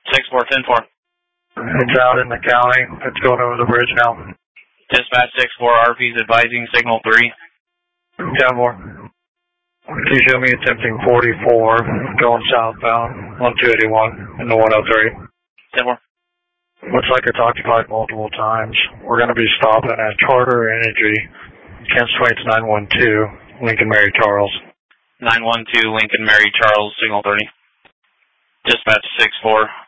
6-4, 10-4. It's out in the county. It's going over the bridge now. Dispatch 6-4, RP's advising signal 3. 10-4. Can you show me attempting 44 going southbound on 281 in the 103? 10-4. Looks like it's occupied multiple times. We're going to be stopping at Charter Energy, Kansas Twain's 912, Lincoln Mary Charles. 912, Lincoln Mary Charles, signal 30. Dispatch 6-4.